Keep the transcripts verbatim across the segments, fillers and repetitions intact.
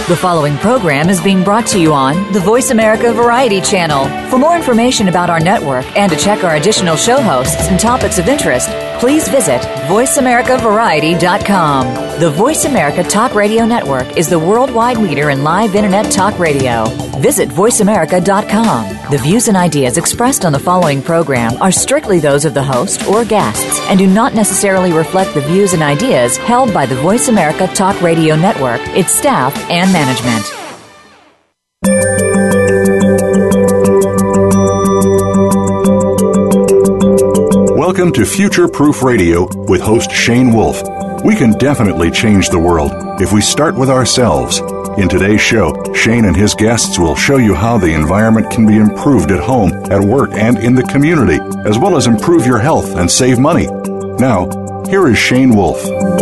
The following program is being brought to you on the Voice America Variety Channel. For more information about our network and to check our additional show hosts and topics of interest, please visit voice america variety dot com. The Voice America Talk Radio Network is the worldwide leader in live Internet talk radio. Visit voice america dot com. The views and ideas expressed on the following program are strictly those of the host or guests and do not necessarily reflect the views and ideas held by the Voice America Talk Radio Network, its staff, and management. Welcome to Future Proof Radio with host Shane Wolf. We can definitely change the world if we start with ourselves. In today's show, Shane and his guests will show you how the environment can be improved at home, at work, and in the community, as well as improve your health and save money. Now, here is Shane Wolf.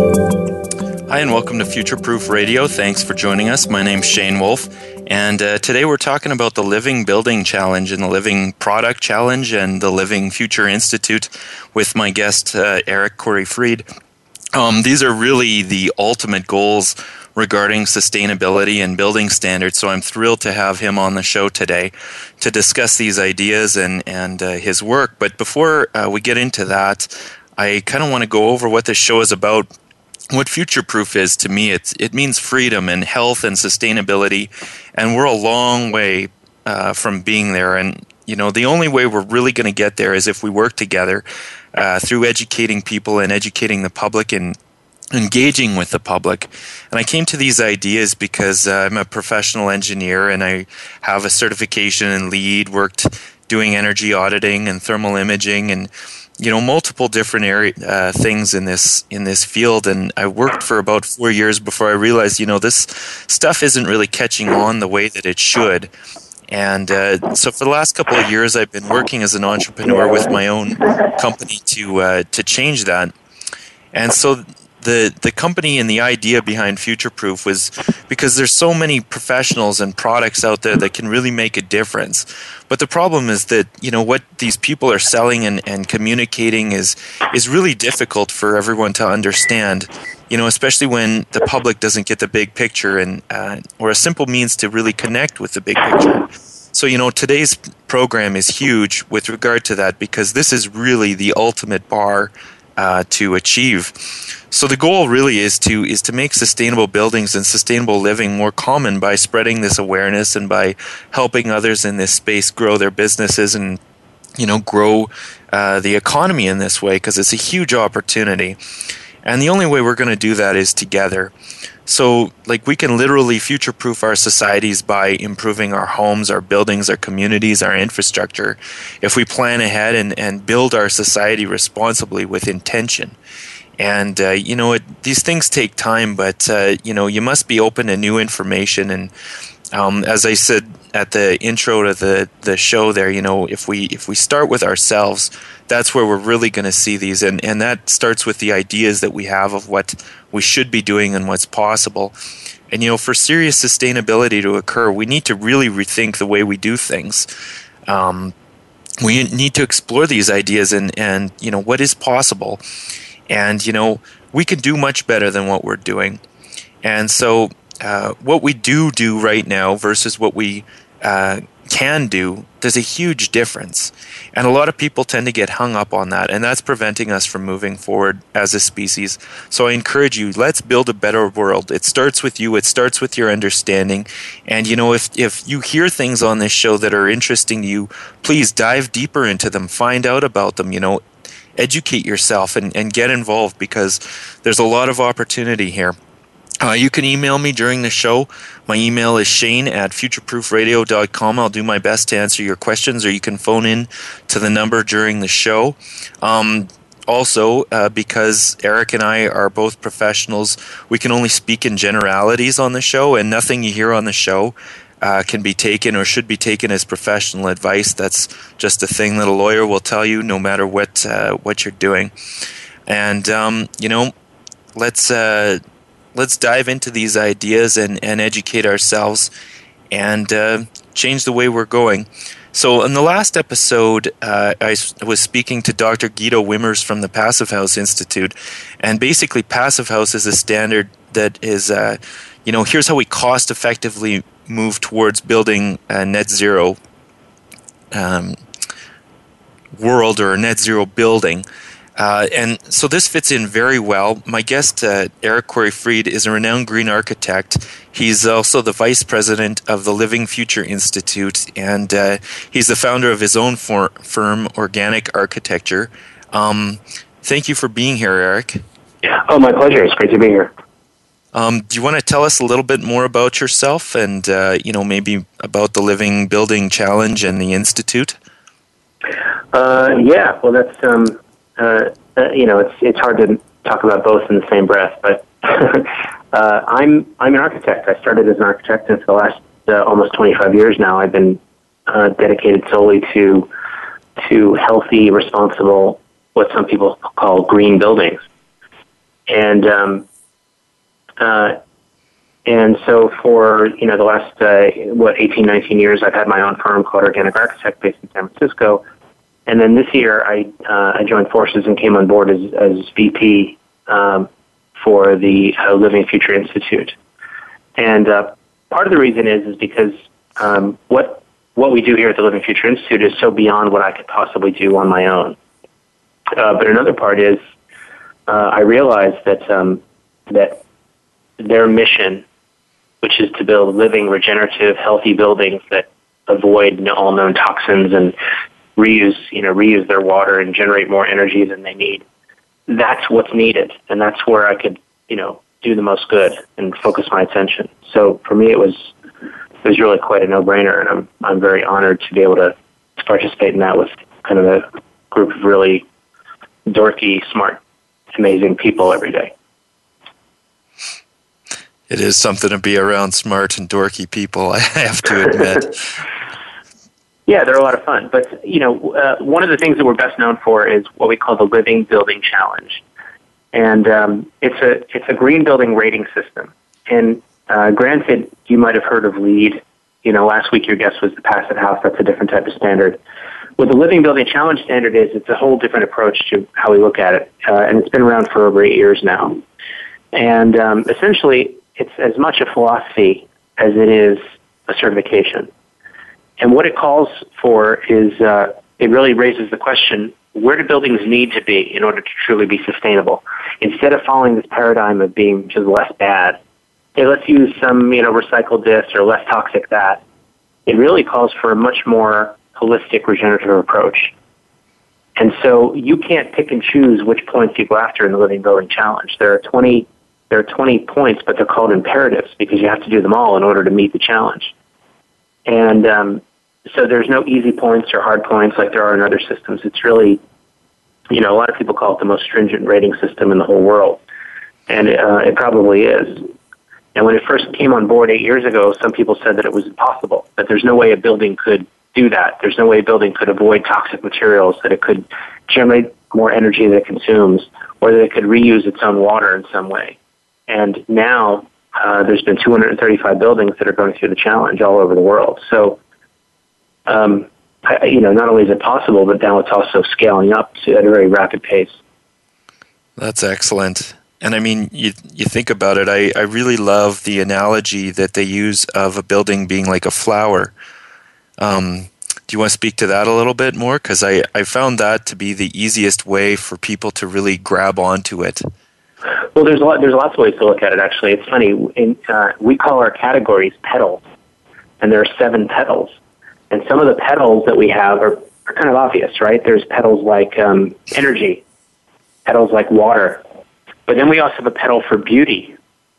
Hi, and welcome to Future Proof Radio. Thanks for joining us. My name's Shane Wolf, and uh, today we're talking about the Living Building Challenge and the Living Product Challenge and the Living Future Institute with my guest, uh, Eric Corey-Fried. Um, these are really the ultimate goals regarding sustainability and building standards, so I'm thrilled to have him on the show today to discuss these ideas and, and uh, his work. But before uh, we get into that, I kind of want to go over what this show is about. What future-proof is to me, it's, it means freedom and health and sustainability, and we're a long way uh, from being there. And, you know, the only way we're really going to get there is if we work together uh, through educating people and educating the public and engaging with the public. And I came to these ideas because uh, I'm a professional engineer and I have a certification in LEED, worked doing energy auditing and thermal imaging and you know, multiple different area, uh, things in this in this field, and I worked for about four years before I realized, you know, this stuff isn't really catching on the way that it should. And uh, so for the last couple of years, I've been working as an entrepreneur with my own company to uh, to change that. And so the the company and the idea behind Future Proof was because there's so many professionals and products out there that can really make a difference. But the problem is that, you know, what these people are selling and, and communicating is is really difficult for everyone to understand, you know, especially when the public doesn't get the big picture and uh, or a simple means to really connect with the big picture. So, you know, today's program is huge with regard to that because this is really the ultimate bar uh, to achieve. So the goal really is to is to make sustainable buildings and sustainable living more common by spreading this awareness and by helping others in this space grow their businesses and, you know, grow uh, the economy in this way because it's a huge opportunity. And the only way we're going to do that is together. So, like, we can literally future-proof our societies by improving our homes, our buildings, our communities, our infrastructure if we plan ahead and, and build our society responsibly with intention. And, uh, you know, it, these things take time, but, uh, you know, you must be open to new information. And um, as I said at the intro to the, the show there, you know, if we if we start with ourselves, that's where we're really going to see these. And, and that starts with the ideas that we have of what we should be doing and what's possible. And, you know, for serious sustainability to occur, we need to really rethink the way we do things. Um, we need to explore these ideas and, and, you know, what is possible. And, you know, we can do much better than what we're doing. And so uh, what we do do right now versus what we uh, can do, there's a huge difference. And a lot of people tend to get hung up on that, and that's preventing us from moving forward as a species. So I encourage you, let's build a better world. It starts with you. It starts with your understanding. And, you know, if, if you hear things on this show that are interesting to you, please dive deeper into them. Find out about them, you know. Educate yourself and, and get involved because there's a lot of opportunity here. Uh, you can email me during the show. My email is shane at future proof radio dot com. I'll do my best to answer your questions, or you can phone in to the number during the show. Um, also, uh, because Eric and I are both professionals, we can only speak in generalities on the show, and nothing you hear on the show Uh, can be taken or should be taken as professional advice. That's just a thing that a lawyer will tell you no matter what uh, what you're doing. And, um, you know, let's uh, let's dive into these ideas and, and educate ourselves and uh, change the way we're going. So in the last episode, uh, I was speaking to Doctor Guido Wimmers from the Passive House Institute, and basically Passive House is a standard that is, uh, you know, here's how we cost effectively move towards building a net zero um, world or a net zero building. Uh, and so this fits in very well. My guest, uh, Eric Corey-Fried, is a renowned green architect. He's also the vice president of the Living Future Institute, and uh, he's the founder of his own for- firm, Organic Architecture. Um, thank you for being here, Eric. Oh, my pleasure. It's great to be here. Um, do you want to tell us a little bit more about yourself and, uh, you know, maybe about the Living Building Challenge and the Institute? Uh, yeah, well, that's... Um Uh, uh, you know, it's it's hard to talk about both in the same breath, but uh, I'm I'm an architect. I started as an architect, and for the last uh, almost twenty-five years now, I've been uh, dedicated solely to to healthy, responsible, what some people call green buildings, and um, uh, and so for you know the last uh, what eighteen, nineteen years, I've had my own firm called Organic Architect based in San Francisco. And then this year, I uh, I joined forces and came on board as, as V P um, for the uh, Living Future Institute. And uh, part of the reason is is because um, what what we do here at the Living Future Institute is so beyond what I could possibly do on my own. Uh, but another part is uh, I realized that um, that their mission, which is to build living, regenerative, healthy buildings that avoid all known toxins and reuse, you know, reuse their water and generate more energy than they need. That's what's needed, and that's where I could, you know, do the most good and focus my attention. So for me, it was it was really quite a no-brainer, and I'm I'm very honored to be able to, to participate in that with kind of a group of really dorky, smart, amazing people every day. It is something to be around smart and dorky people, I have to admit. Yeah, they're a lot of fun. But, you know, uh, one of the things that we're best known for is what we call the Living Building Challenge. And um, it's a it's a green building rating system. And uh, granted, you might have heard of LEED. You know, last week your guest was the Passive House. That's a different type of standard. What the Living Building Challenge standard is, it's a whole different approach to how we look at it. Uh, and it's been around for over eight years now. And um, essentially, it's as much a philosophy as it is a certification. And what it calls for is, uh, it really raises the question, where do buildings need to be in order to truly be sustainable? Instead of following this paradigm of being just less bad, hey, let's use some, you know, recycled this or less toxic that, it really calls for a much more holistic regenerative approach. And so you can't pick and choose which points you go after in the Living Building Challenge. There are twenty, there are twenty points, but they're called imperatives because you have to do them all in order to meet the challenge. And um, so there's no easy points or hard points like there are in other systems. It's really, you know, a lot of people call it the most stringent rating system in the whole world. And uh, it probably is. And when it first came on board eight years ago, some people said that it was impossible, that there's no way a building could do that. There's no way a building could avoid toxic materials, that it could generate more energy than it consumes, or that it could reuse its own water in some way. And now Uh, there's been two hundred thirty-five buildings that are going through the challenge all over the world. So, um, I, you know, not only is it possible, but now it's also scaling up to, at a very rapid pace. That's excellent. And I mean, you you think about it, I, I really love the analogy that they use of a building being like a flower. Um, do you want to speak to that a little bit more? Because I, I found that to be the easiest way for people to really grab onto it. Well, there's a lot, there's lots of ways to look at it, actually. It's funny. In, uh, we call our categories petals, and there are seven petals. And some of the petals that we have are, are kind of obvious, right? There's petals like um, energy, petals like water. But then we also have a petal for beauty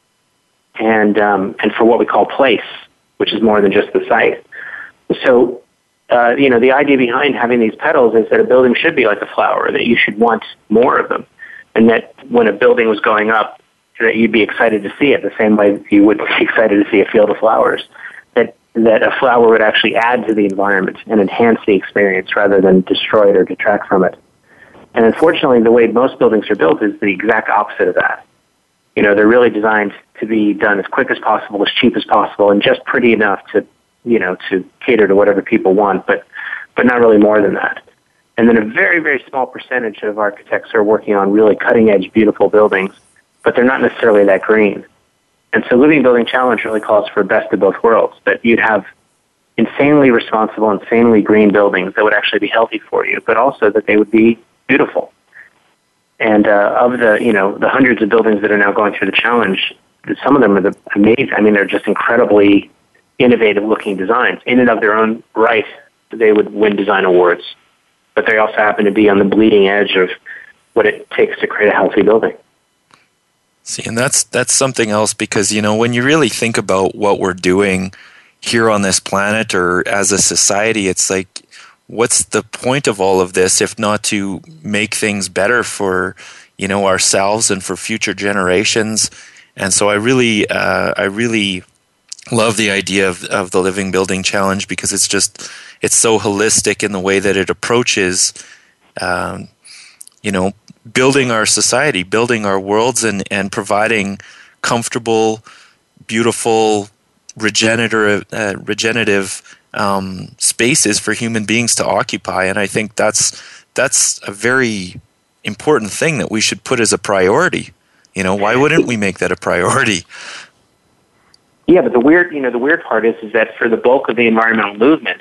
and um, and for what we call place, which is more than just the site. So, uh, you know, the idea behind having these petals is that a building should be like a flower, that you should want more of them. And that when a building was going up, that you'd be excited to see it the same way you would be excited to see a field of flowers. That that a flower would actually add to the environment and enhance the experience rather than destroy it or detract from it. And unfortunately, the way most buildings are built is the exact opposite of that. You know, they're really designed to be done as quick as possible, as cheap as possible, and just pretty enough to, you know, to cater to whatever people want, but but not really more than that. And then a very, very small percentage of architects are working on really cutting-edge, beautiful buildings, but they're not necessarily that green. And so Living Building Challenge really calls for best of both worlds, that you'd have insanely responsible, insanely green buildings that would actually be healthy for you, but also that they would be beautiful. And uh, of the, you know, the hundreds of buildings that are now going through the challenge, some of them are the amazing. I mean, they're just incredibly innovative-looking designs. In and of their own right, they would win design awards, but they also happen to be on the bleeding edge of what it takes to create a healthy building. See, and that's that's something else, because, you know, when you really think about what we're doing here on this planet or as a society, it's like, what's the point of all of this if not to make things better for, you know, ourselves and for future generations? And so I really, uh, I really love the idea of, of the Living Building Challenge, because it's just, it's so holistic in the way that it approaches, um, you know, building our society, building our worlds, and, and providing comfortable, beautiful, regenerative, uh, regenerative um, spaces for human beings to occupy. And I think that's that's a very important thing that we should put as a priority. You know, why wouldn't we make that a priority? Yeah, but the weird, you know, the weird part is, is that for the bulk of the environmental movement,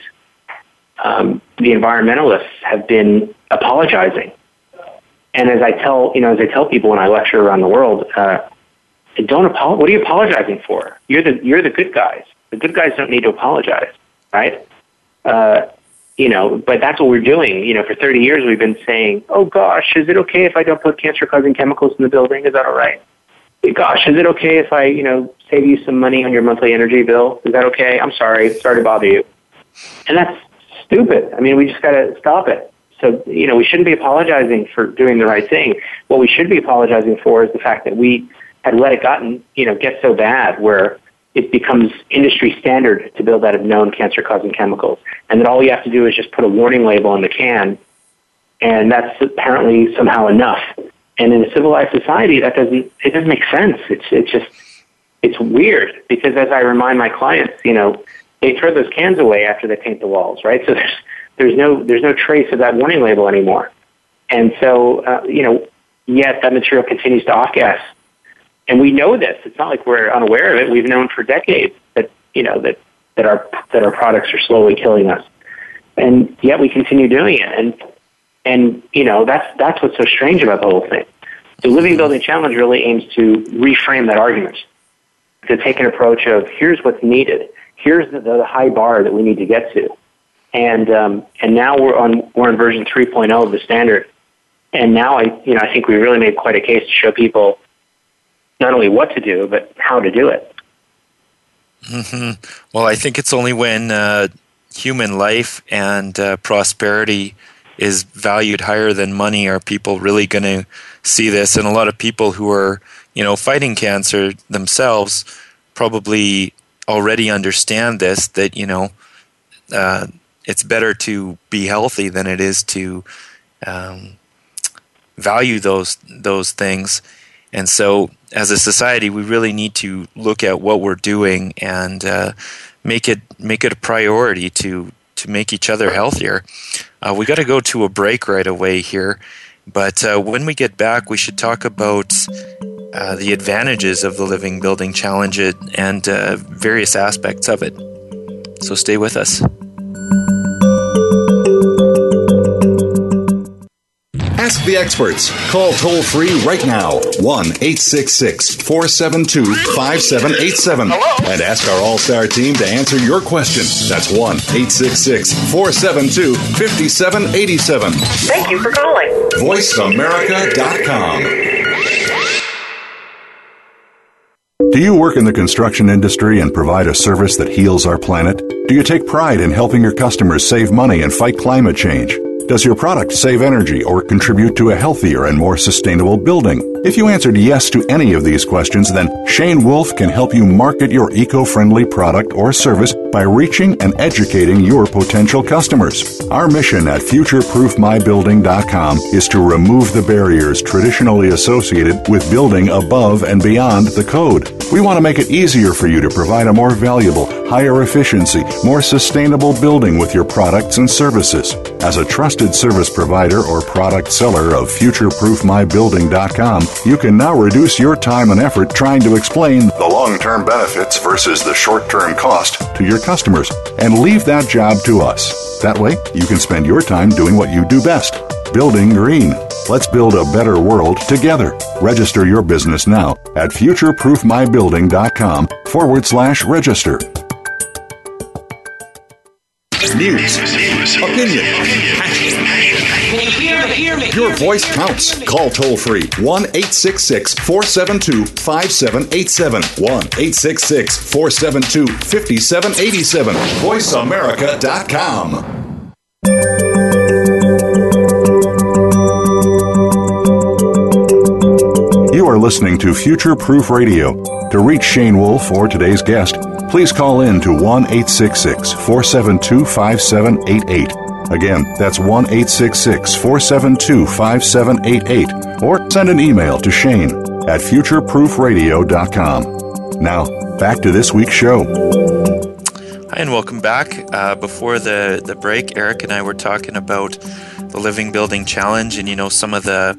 um, the environmentalists have been apologizing. And as I tell, you know, as I tell people when I lecture around the world, uh, don't apologize. What are you apologizing for? You're the you're the good guys. The good guys don't need to apologize, right? Uh, you know, but that's what we're doing. You know, for thirty years we've been saying, "Oh gosh, is it okay if I don't put cancer-causing chemicals in the building? Is that all right? Gosh, is it okay if I, you know, save you some money on your monthly energy bill? Is that okay? I'm sorry, sorry to bother you." And that's stupid. I mean, we just got to stop it. So, you know, we shouldn't be apologizing for doing the right thing. What we should be apologizing for is the fact that we had let it gotten, you know, get so bad where it becomes industry standard to build out of known cancer-causing chemicals, and that all you have to do is just put a warning label on the can, and that's apparently somehow enough. And in a civilized society, that doesn't it doesn't make sense. It's it's just it's weird, because as I remind my clients, you know, they throw those cans away after they paint the walls, right? So there's there's no there's no trace of that warning label anymore, and so uh, you know, yet that material continues to off-gas. And we know this. It's not like we're unaware of it. We've known for decades that, you know, that, that our that our products are slowly killing us. And yet we continue doing it. And and you know, that's that's what's so strange about the whole thing. The Living Building Challenge really aims to reframe that argument, to take an approach of, here's what's needed. Here's the, the high bar that we need to get to. And um, and now we're on we're on version three point oh of the standard. And now I you know, I think we really made quite a case to show people not only what to do, but how to do it. Mm-hmm. Well, I think it's only when uh, human life and uh, prosperity is valued higher than money are people really going to see this. And a lot of people who are, you know, fighting cancer themselves probably already understand this, that, you know, uh, it's better to be healthy than it is to um, value those those things. And so, as a society, we really need to look at what we're doing and uh, make it make it a priority to to make each other healthier. Uh, we got to go to a break right away here, but uh, when we get back, we should talk about uh, the advantages of the Living Building Challenge and uh, various aspects of it. So stay with us. Ask the experts. Call toll-free right now, one eight six six, four seven two, five seven eight seven. And ask our All-Star team to answer your question. That's one eight six six, four seven two, five seven eight seven. Thank you for calling. voice america dot com. Do you work in the construction industry and provide a service that heals our planet? Do you take pride in helping your customers save money and fight climate change? Does your product save energy or contribute to a healthier and more sustainable building? If you answered yes to any of these questions, then Shane Wolf can help you market your eco-friendly product or service by reaching and educating your potential customers. Our mission at future proof my building dot com is to remove the barriers traditionally associated with building above and beyond the code. We want to make it easier for you to provide a more valuable, higher efficiency, more sustainable building with your products and services. As a trusted service provider or product seller of future proof my building dot com, you can now reduce your time and effort trying to explain the long-term benefits versus the short-term cost to your customers and leave that job to us. That way, you can spend your time doing what you do best, building green. Let's build a better world together. Register your business now at future proof my building dot com forward slash register. News, opinion, your voice counts. Call toll free one eight six six, four seven two, five seven eight seven. one eight six six, four seven two, five seven eight seven. voice america dot com. You are listening to Future Proof Radio. To reach Shane Wolf or today's guest, please call in to one eight six six, four seven two, five seven eight eight. Again, that's one eight six six, four seven two, five seven eight eight. Or send an email to Shane at future proof radio dot com. Now, back to this week's show. Hi, and welcome back. Uh, before the, the break, Eric and I were talking about the Living Building Challenge and, you know, some of the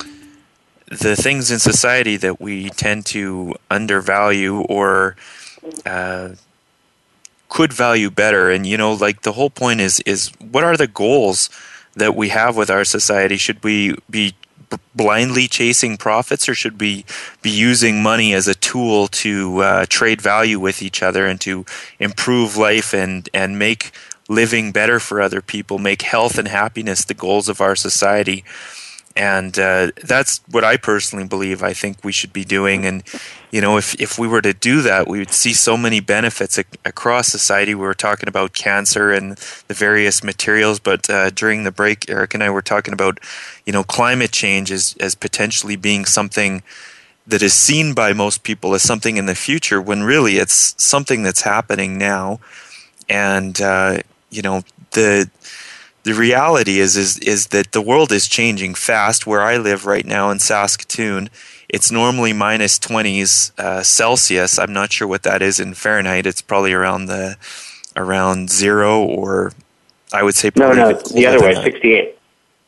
the things in society that we tend to undervalue or uh, could value better. And, you know, like the whole point is, is what are the goals that we have with our society? Should we be b- blindly chasing profits, or should we be using money as a tool to uh, trade value with each other and to improve life and, and make living better for other people, make health and happiness the goals of our society? And uh, that's what I personally believe I think we should be doing. And, you know, if, if we were to do that, we would see so many benefits ac- across society. We were talking about cancer and the various materials, but uh, during the break, Eric and I were talking about, you know, climate change as, as potentially being something that is seen by most people as something in the future, when really it's something that's happening now. And, uh, you know, the... The reality is, is is that the world is changing fast. Where I live right now in Saskatoon, it's normally minus twenties uh, Celsius. I'm not sure what that is in Fahrenheit. It's probably around the around zero, or I would say probably no, no, the other way, sixty-eight.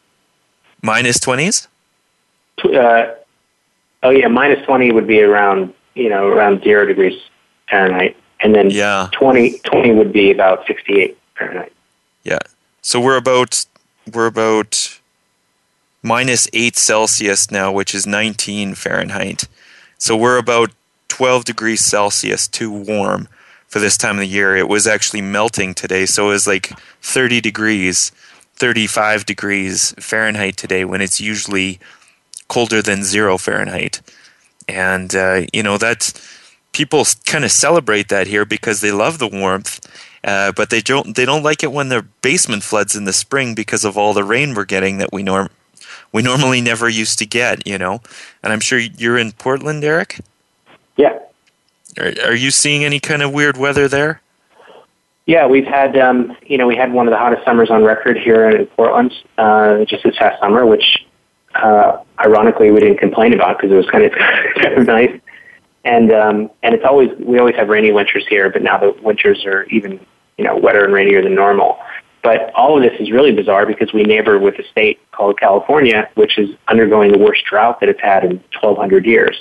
Minus twenties? Uh, oh yeah, minus twenty would be around you know around zero degrees Fahrenheit, and then yeah. twenty, twenty would be about sixty-eight Fahrenheit. Yeah. So we're about we're about minus eight Celsius now, which is nineteen Fahrenheit. So we're about twelve degrees Celsius too warm for this time of the year. It was actually melting today, so it was like thirty degrees, thirty-five degrees Fahrenheit today, when it's usually colder than zero Fahrenheit. And uh, you know, that's, people kind of celebrate that here because they love the warmth. Uh, but they don't they don't like it when their basement floods in the spring because of all the rain we're getting that we norm we normally never used to get, you know. And I'm sure you're in Portland, Eric? Yeah. Are, are you seeing any kind of weird weather there? Yeah, we've had um, you know we had one of the hottest summers on record here in Portland uh, just this past summer, which uh, ironically we didn't complain about because it was kind of kind of nice. And um, and it's always we always have rainy winters here, but now the winters are even you know wetter and rainier than normal. But all of this is really bizarre because we neighbor with a state called California, which is undergoing the worst drought that it's had in twelve hundred years.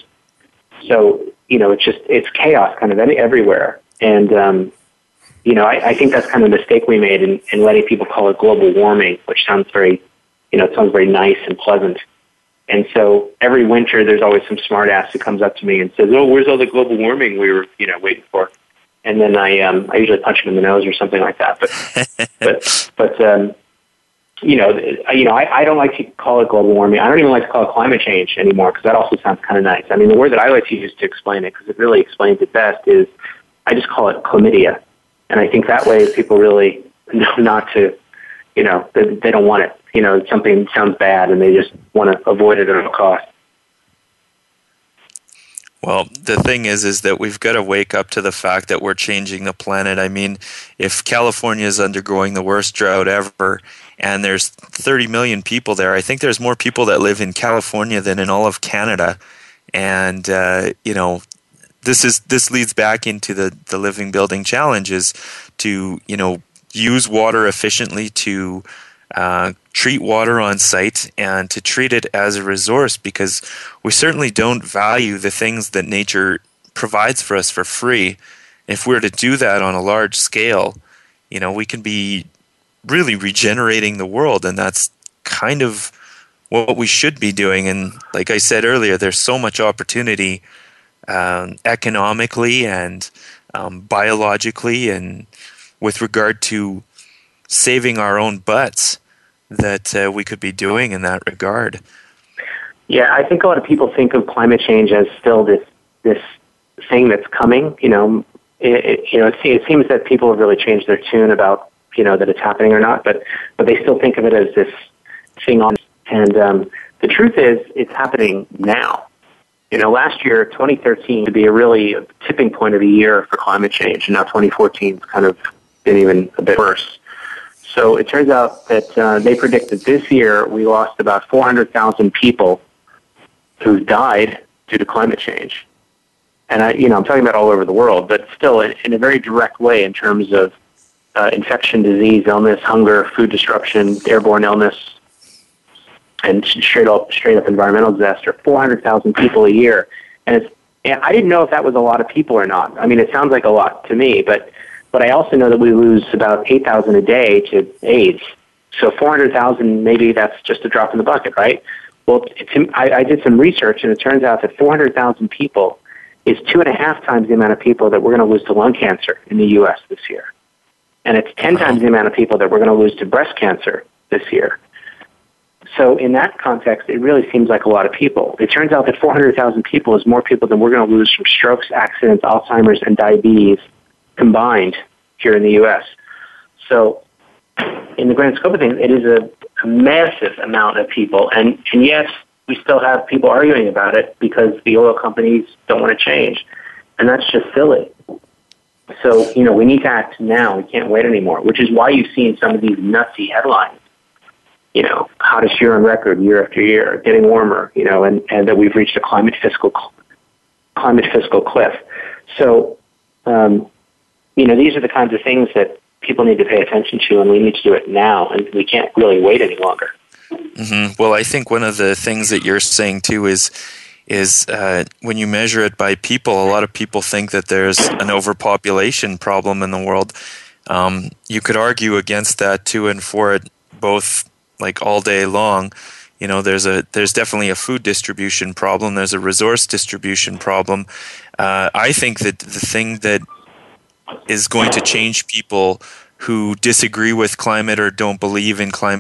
So you know it's just it's chaos kind of any, everywhere. And um, you know I, I think that's kind of the mistake we made in, in letting people call it global warming, which sounds very you know it sounds very nice and pleasant. And so every winter, there's always some smartass who comes up to me and says, "Oh, where's all the global warming we were, you know, waiting for?" And then I, um, I usually punch him in the nose or something like that. But, but, but, um, you know, you know, I, I don't like to call it global warming. I don't even like to call it climate change anymore because that also sounds kind of nice. I mean, the word that I like to use to explain it, because it really explains it best, is I just call it chlamydia, and I think that way people really know not to, you know, they, they don't want it. You know, something sounds bad and they just want to avoid it at all costs. Well, the thing is, is that we've got to wake up to the fact that we're changing the planet. I mean, if California is undergoing the worst drought ever, and there's thirty million people there, I think there's more people that live in California than in all of Canada. And, uh, you know, this is this leads back into the the living building challenge is to, you know, use water efficiently, to uh, treat water on site, and to treat it as a resource, because we certainly don't value the things that nature provides for us for free. If we're to do that on a large scale, you know, we can be really regenerating the world, and that's kind of what we should be doing. And like I said earlier, there's so much opportunity um, economically and um, biologically, and with regard to saving our own butts, that uh, we could be doing in that regard. Yeah, I think a lot of people think of climate change as still this this thing that's coming. You know, it, it, you know, it, it seems that people have really changed their tune about, you know, that it's happening or not, but but they still think of it as this thing on. And um, the truth is, it's happening now. You know, last year, twenty thirteen, to be a really tipping point of the year for climate change, and now twenty fourteen is kind of been even a bit worse. So it turns out that uh, they predict that this year we lost about four hundred thousand people who died due to climate change. And I, you know, I'm talking about all over the world, but still in, in a very direct way in terms of uh, infection, disease, illness, hunger, food disruption, airborne illness, and straight up, straight up environmental disaster. four hundred thousand people a year, and it's. And I didn't know if that was a lot of people or not. I mean, it sounds like a lot to me, but but I also know that we lose about eight thousand a day to AIDS. So four hundred thousand, maybe that's just a drop in the bucket, right? Well, it's, I, I did some research, and it turns out that four hundred thousand people is two and a half times the amount of people that we're going to lose to lung cancer in the U S this year. And it's ten times the amount of people that we're going to lose to breast cancer this year. So in that context, it really seems like a lot of people. It turns out that four hundred thousand people is more people than we're going to lose from strokes, accidents, Alzheimer's, and diabetes combined here in the U S. So in the grand scope of things, it is a, a massive amount of people. And, and yes, we still have people arguing about it because the oil companies don't want to change. And that's just silly. So, you know, we need to act now. We can't wait anymore, which is why you've seen some of these nutsy headlines. You know, hottest year on record, year after year, getting warmer, you know, and, and that we've reached a climate fiscal climate fiscal cliff. So, um, you know, these are the kinds of things that people need to pay attention to, and we need to do it now, and we can't really wait any longer. Mm-hmm. Well, I think one of the things that you're saying, too, is is uh, when you measure it by people, a lot of people think that there's an overpopulation problem in the world. Um, you could argue against that, to and for it, both like all day long. You know, there's a there's definitely a food distribution problem. There's a resource distribution problem. Uh, I think that the thing that is going to change people who disagree with climate or don't believe in climate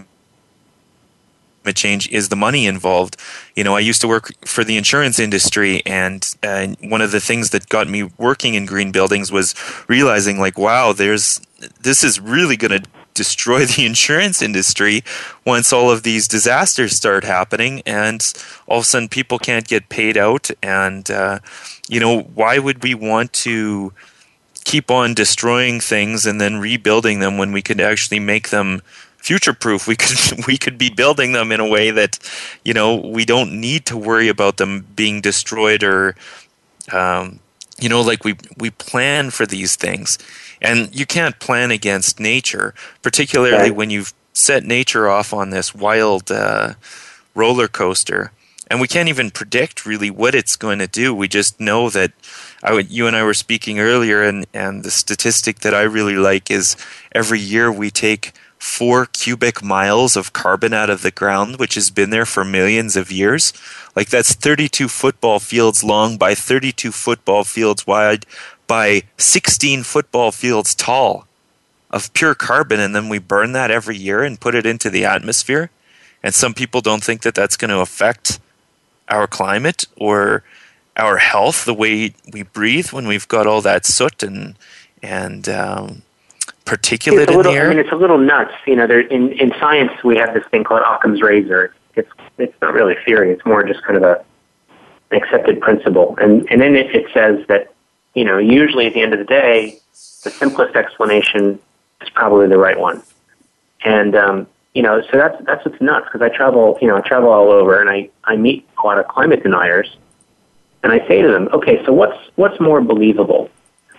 change is the money involved. You know, I used to work for the insurance industry, and uh, one of the things that got me working in green buildings was realizing, like, wow, there's this is really going to destroy the insurance industry once all of these disasters start happening, and all of a sudden people can't get paid out. And uh, you know, why would we want to keep on destroying things and then rebuilding them when we could actually make them future-proof? We could we could be building them in a way that, you know, we don't need to worry about them being destroyed, or um, you know, like we we plan for these things. And you can't plan against nature, particularly when you've set nature off on this wild uh, roller coaster. And we can't even predict really what it's going to do. We just know that I would, you and I were speaking earlier, and, and the statistic that I really like is every year we take four cubic miles of carbon out of the ground, which has been there for millions of years. Like, that's thirty-two football fields long by thirty-two football fields wide by sixteen football fields tall of pure carbon, and then we burn that every year and put it into the atmosphere. And some people don't think that that's going to affect our climate or our health, the way we breathe, when we've got all that soot and and um, particulate it's a little, in the air. I mean, it's a little nuts. You know, there, in in science we have this thing called Occam's razor. It's it's not really a theory. It's more just kind of a an accepted principle. And and then it, it says that, you know, usually at the end of the day, the simplest explanation is probably the right one. And, um, you know, so that's that's what's nuts, because I travel, you know, I travel all over, and I, I meet a lot of climate deniers, And I say to them, okay, so what's what's more believable?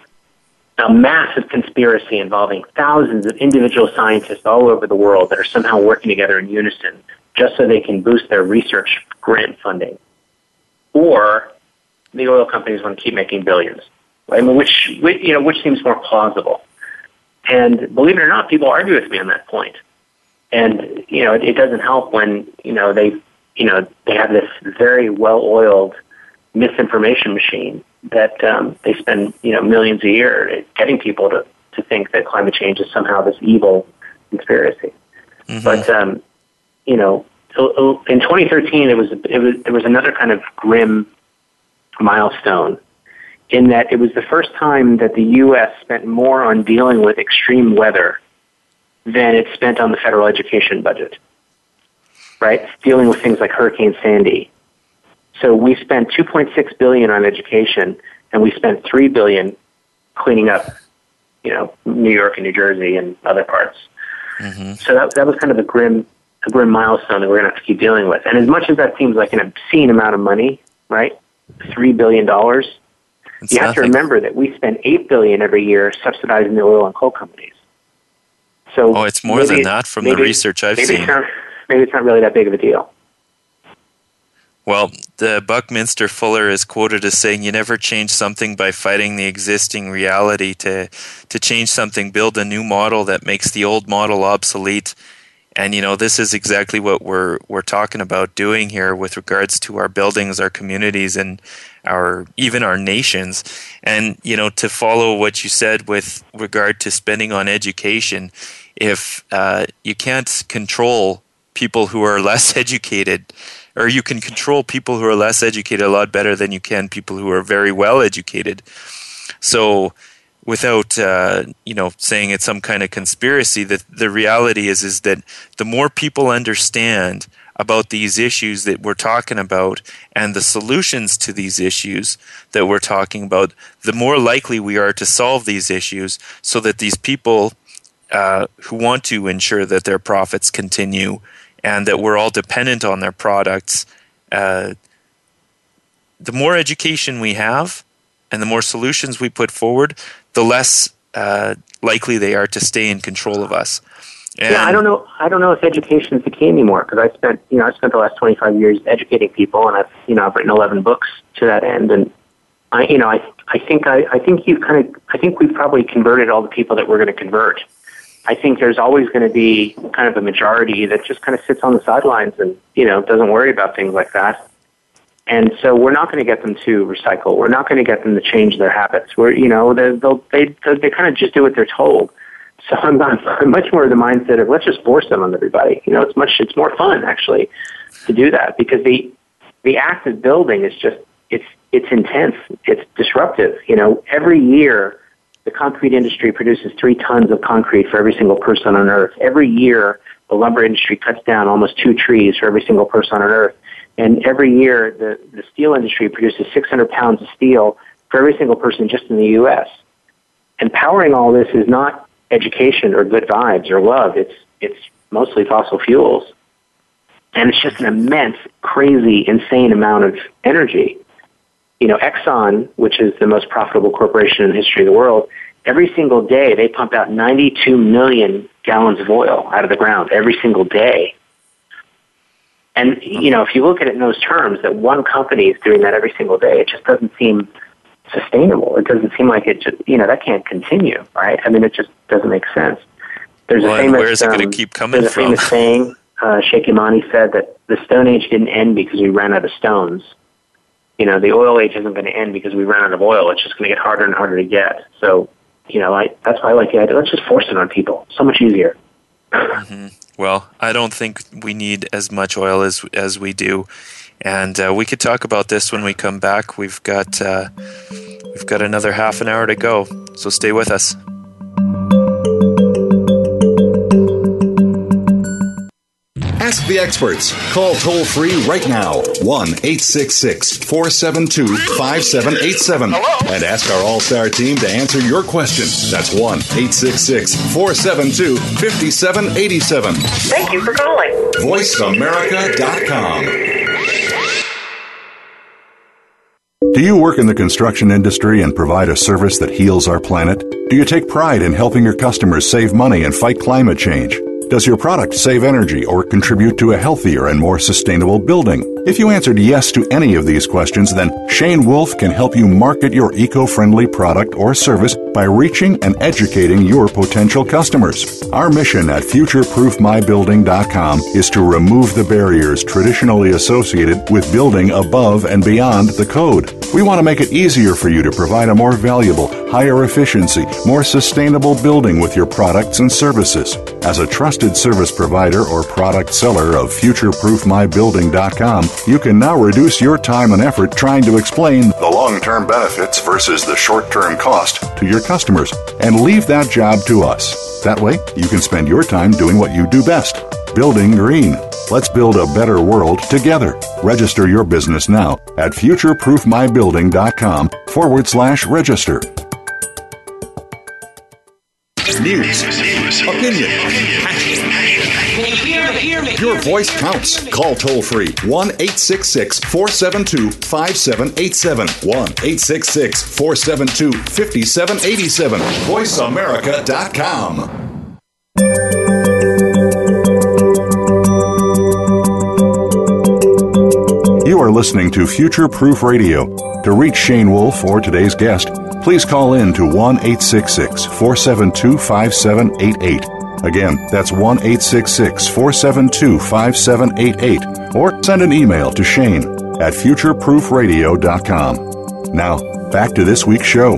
A massive conspiracy involving thousands of individual scientists all over the world that are somehow working together in unison just so they can boost their research grant funding. Or the oil companies want to keep making billions. I mean, which, which you know, which seems more plausible? And believe it or not, people argue with me on that point. And, you know, it, it doesn't help when, you know, they, you know, they have this very well-oiled misinformation machine that um, they spend, you know, millions a year getting people to, to think that climate change is somehow this evil conspiracy. Mm-hmm. But, um, you know, in twenty thirteen, it was, it was, there was another kind of grim milestone in that it was the first time that the U S spent more on dealing with extreme weather than it spent on the federal education budget, right? Dealing with things like Hurricane Sandy. So we spent two point six billion dollars on education, and we spent three billion dollars cleaning up, you know, New York and New Jersey and other parts. Mm-hmm. So that that was kind of a grim, a grim milestone that we're going to have to keep dealing with. And as much as that seems like an obscene amount of money, right, three billion dollars, it's you have nothing. to remember that we spend eight billion dollars every year subsidizing the oil and coal companies. So oh, it's more than that from the research I've maybe seen. It's not, maybe it's not really that big of a deal. Well, the Buckminster Fuller is quoted as saying, you never change something by fighting the existing reality. To to change something, build a new model that makes the old model obsolete. And, you know, this is exactly what we're we're talking about doing here with regards to our buildings, our communities, and our even our nations. And, you know, to follow what you said with regard to spending on education, if uh, you can't control people who are less educated, or you can control people who are less educated a lot better than you can people who are very well educated. So without uh, you know, saying it's some kind of conspiracy, the, the reality is is that the more people understand about these issues that we're talking about and the solutions to these issues that we're talking about, the more likely we are to solve these issues so that these people uh, who want to ensure that their profits continue and that we're all dependent on their products, uh, the more education we have and the more solutions we put forward, the less uh, likely they are to stay in control of us. And yeah, I don't know. I don't know if education is the key anymore, because I spent, you know, I spent the last twenty-five years educating people, and I've, you know, I've written eleven books to that end, and I, you know, I, I think, I, I think you kind of, I think we've probably converted all the people that we're going to convert. I think there's always going to be kind of a majority that just kind of sits on the sidelines and, you know, doesn't worry about things like that. And so we're not going to get them to recycle. We're not going to get them to change their habits. We're, you know, they they'll, they they kind of just do what they're told. So I'm not I'm much more of the mindset of let's just force them on everybody. You know, it's much it's more fun actually to do that, because the the act of building is just it's it's intense. It's disruptive. You know, every year the concrete industry produces three tons of concrete for every single person on Earth. Every year, the lumber industry cuts down almost two trees for every single person on Earth. And every year, the, the steel industry produces six hundred pounds of steel for every single person just in the U S. And powering all this is not education or good vibes or love. It's it's mostly fossil fuels. And it's just an immense, crazy, insane amount of energy. You know, Exxon, which is the most profitable corporation in the history of the world, every single day they pump out ninety-two million gallons of oil out of the ground every single day. And, you know, if you look at it in those terms, that one company is doing that every single day, it just doesn't seem sustainable. It doesn't seem like it just, you know, that can't continue, right? I mean, it just doesn't make sense. There's well, a famous, where is it um, going to keep coming there's a from? famous saying, uh, Sheikh Imani said that the Stone Age didn't end because we ran out of stones. You know, the oil age isn't going to end because we ran out of oil. It's just going to get harder and harder to get. So, you know, I, that's why I like the idea. Let's just force it on people. So much easier. Mm-hmm. Well, I don't think we need as much oil as as we do, and uh, we could talk about this when we come back. We've got uh, we've got another half an hour to go, so stay with us. Ask the experts. Call toll free right now, one eight six six, four seven two, five seven eight seven. And ask our All-Star team to answer your question. That's one eight six six, four seven two, five seven eight seven. Thank you for calling. voice america dot com. Do you work in the construction industry and provide a service that heals our planet? Do you take pride in helping your customers save money and fight climate change? Does your product save energy or contribute to a healthier and more sustainable building? If you answered yes to any of these questions, then Shane Wolf can help you market your eco-friendly product or service by reaching and educating your potential customers. Our mission at future proof my building dot com is to remove the barriers traditionally associated with building above and beyond the code. We want to make it easier for you to provide a more valuable, higher efficiency, more sustainable building with your products and services. As a trusted service provider or product seller of future proof my building dot com, you can now reduce your time and effort trying to explain the long-term benefits versus the short-term cost to your customers and leave that job to us. That way, you can spend your time doing what you do best, building green. Let's build a better world together. Register your business now at future proof my building dot com forward slash register. News, opinion, your voice counts. Call toll free one eight six six, four seven two, five seven eight seven. one eight six six, four seven two, five seven eight seven. voice america dot com. You are listening to Future Proof Radio. To reach Shane Wolf or today's guest, please call in to one eight six six, four seven two, five seven eight eight. Again, that's one eight six six, four seven two, five seven eight eight. Or send an email to Shane at future proof radio dot com. Now, back to this week's show.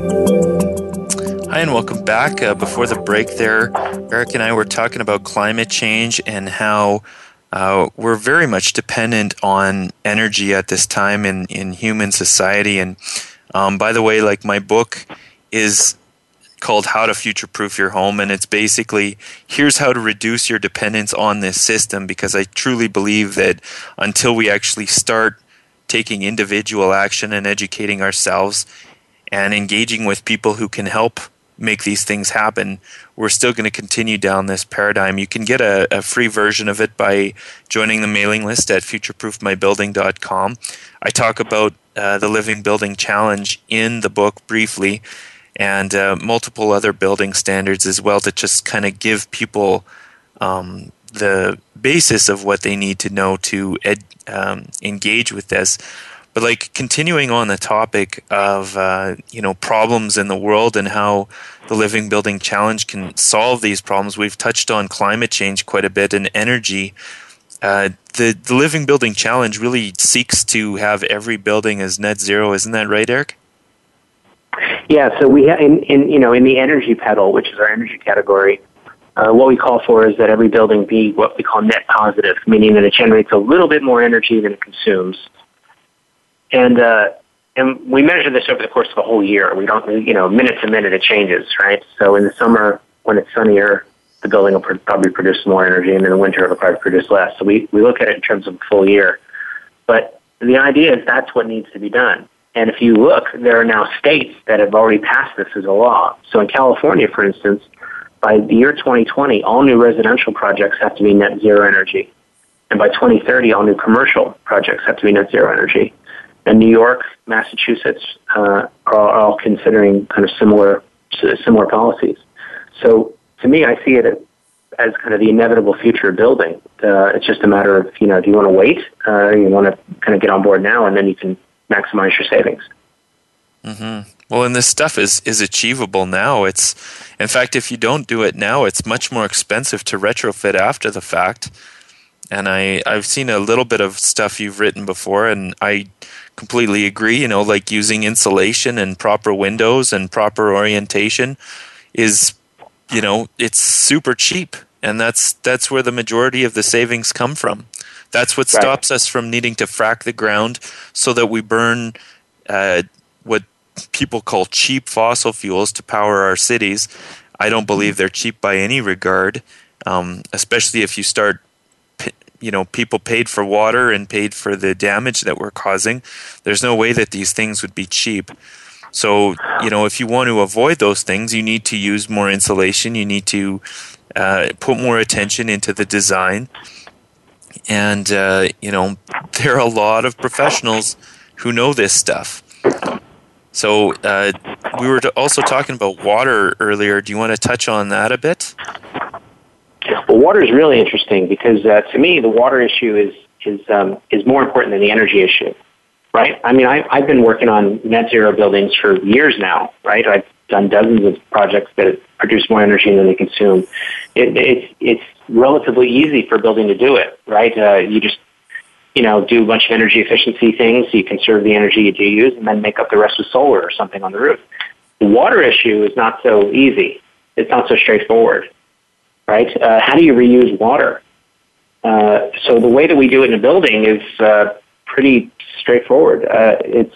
Hi, and welcome back. Uh, before the break there, Eric and I were talking about climate change and how uh, we're very much dependent on energy at this time in, in human society. And um, by the way, like my book is called How to Future-Proof Your Home, and it's basically, here's how to reduce your dependence on this system, because I truly believe that until we actually start taking individual action and educating ourselves and engaging with people who can help make these things happen, we're still going to continue down this paradigm. You can get a, a free version of it by joining the mailing list at future proof my building dot com. I talk about uh, the Living Building Challenge in the book briefly, and uh, multiple other building standards as well, to just kind of give people um, the basis of what they need to know to ed, um, engage with this. But like continuing on the topic of uh, you know problems in the world and how the Living Building Challenge can solve these problems, we've touched on climate change quite a bit and energy. Uh, the, the Living Building Challenge really seeks to have every building as net zero, isn't that right, Eric? Yeah, so we ha- in, in you know in the energy pedal, which is our energy category, uh, what we call for is that every building be what we call net positive, meaning that it generates a little bit more energy than it consumes. And uh, and we measure this over the course of a whole year. We don't, you know, minute to minute it changes, right? So in the summer, when it's sunnier, the building will probably produce more energy, and in the winter it'll probably produce less. So we, we look at it in terms of a full year. But the idea is that's what needs to be done. And if you look, there are now states that have already passed this as a law. So in California, for instance, by the year twenty twenty, all new residential projects have to be net zero energy. And by twenty thirty, all new commercial projects have to be net zero energy. And New York, Massachusetts uh, are all considering kind of similar similar policies. So to me, I see it as, as kind of the inevitable future of building. Uh, it's just a matter of, you know, do you want to wait? Uh, you want to kind of get on board now, and then you can maximize your savings. Mm-hmm. Well, and this stuff is, is achievable now. It's, in fact, if you don't do it now, it's much more expensive to retrofit after the fact. And I, I've seen a little bit of stuff you've written before, and I completely agree. You know, like using insulation and proper windows and proper orientation is, you know, it's super cheap. And that's that's where the majority of the savings come from. That's what Right. stops us from needing to frack the ground so that we burn uh, what people call cheap fossil fuels to power our cities. I don't believe they're cheap by any regard, um, especially if you start, you know, people paid for water and paid for the damage that we're causing. There's no way that these things would be cheap. So, you know, if you want to avoid those things, you need to use more insulation. You need to uh, put more attention into the design. And, uh, you know, there are a lot of professionals who know this stuff. So uh, we were also talking about water earlier. Do you want to touch on that a bit? Well, water is really interesting because uh, to me, the water issue is is um, is more important than the energy issue, right? I mean, I, I've been working on net zero buildings for years now, right? I've done dozens of projects that produce more energy than they consume. It, it's it's relatively easy for a building to do it, right? Uh, you just you know, do a bunch of energy efficiency things so you conserve the energy you do use and then make up the rest with solar or something on the roof. The water issue is not so easy. It's not so straightforward, right? Uh, how do you reuse water? Uh, so the way that we do it in a building is uh, pretty straightforward. Uh, it's,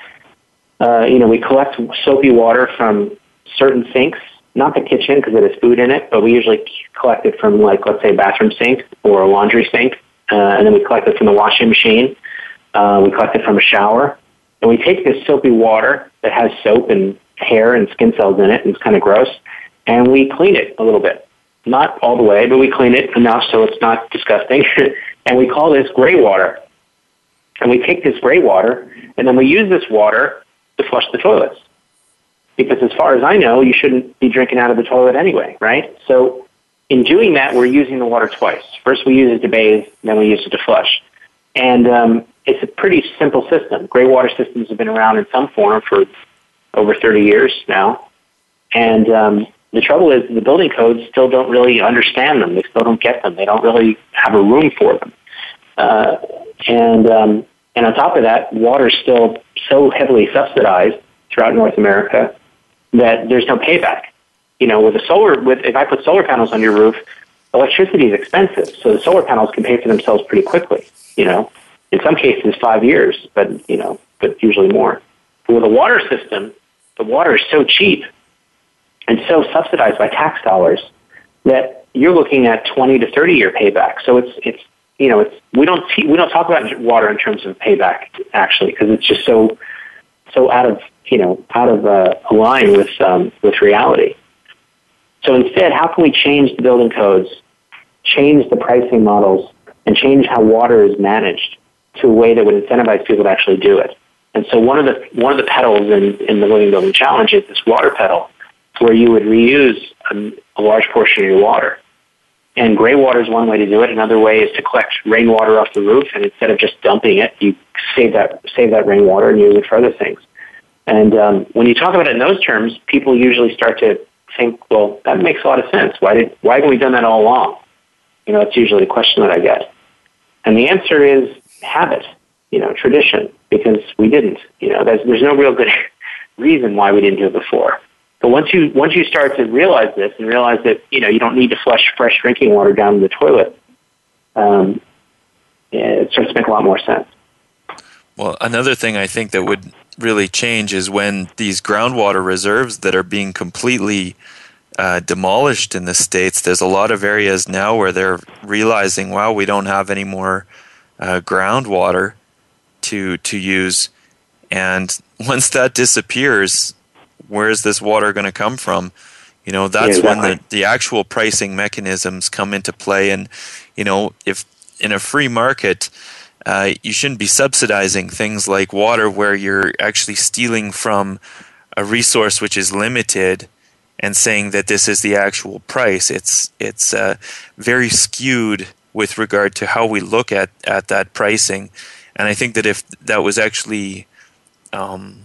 uh, you know, we collect soapy water from certain sinks, not the kitchen because it has food in it, but we usually collect it from, like, let's say, a bathroom sink or a laundry sink. Uh, and then we collect it from the washing machine. Uh, we collect it from a shower. And we take this soapy water that has soap and hair and skin cells in it, and it's kind of gross, and we clean it a little bit. Not all the way, but we clean it enough so it's not disgusting. And we call this gray water. And we take this gray water, and then we use this water to flush the toilets. Because as far as I know, you shouldn't be drinking out of the toilet anyway, right? So in doing that, we're using the water twice. First, we use it to bathe, then we use it to flush. And um, it's a pretty simple system. Gray water systems have been around in some form for over thirty years now. And um, the trouble is the building codes still don't really understand them. They still don't get them. They don't really have a room for them. Uh, and um, and on top of that, water is still so heavily subsidized throughout North America that there's no payback. You know, with a solar, with if I put solar panels on your roof, electricity is expensive, so the solar panels can pay for themselves pretty quickly. You know, in some cases five years, but you know, but usually more. But with a water system, the water is so cheap and so subsidized by tax dollars that you're looking at twenty to thirty year payback. So it's it's you know it's we don't see, we don't talk about water in terms of payback actually because it's just so so out of you know out of uh, line with um, with reality. So instead, how can we change the building codes, change the pricing models, and change how water is managed to a way that would incentivize people to actually do it? And so one of the one of the pedals in, in the Living Building Challenge is this water pedal, where you would reuse a, a large portion of your water. And gray water is one way to do it. Another way is to collect rainwater off the roof, and instead of just dumping it, you save that save that rainwater and use it for other things. And um, when you talk about it in those terms, people usually start to think, well, that makes a lot of sense. Why did why haven't we done that all along? You know, it's usually the question that I get. And the answer is habit, you know, tradition, because we didn't. You know, there's there's no real good reason why we didn't do it before. But once you once you start to realize this and realize that, you know, you don't need to flush fresh drinking water down the toilet, um, it starts to make a lot more sense. Well, another thing I think that would really change is when these groundwater reserves that are being completely uh, demolished in the States, there's a lot of areas now where they're realizing, wow, we don't have any more uh, groundwater to to use. And once that disappears, where is this water going to come from? You know, that's yeah, exactly. when the, the actual pricing mechanisms come into play. And, you know, if in a free market, Uh, you shouldn't be subsidizing things like water where you're actually stealing from a resource which is limited and saying that this is the actual price. It's it's uh, very skewed with regard to how we look at, at that pricing. And I think that if that was actually um,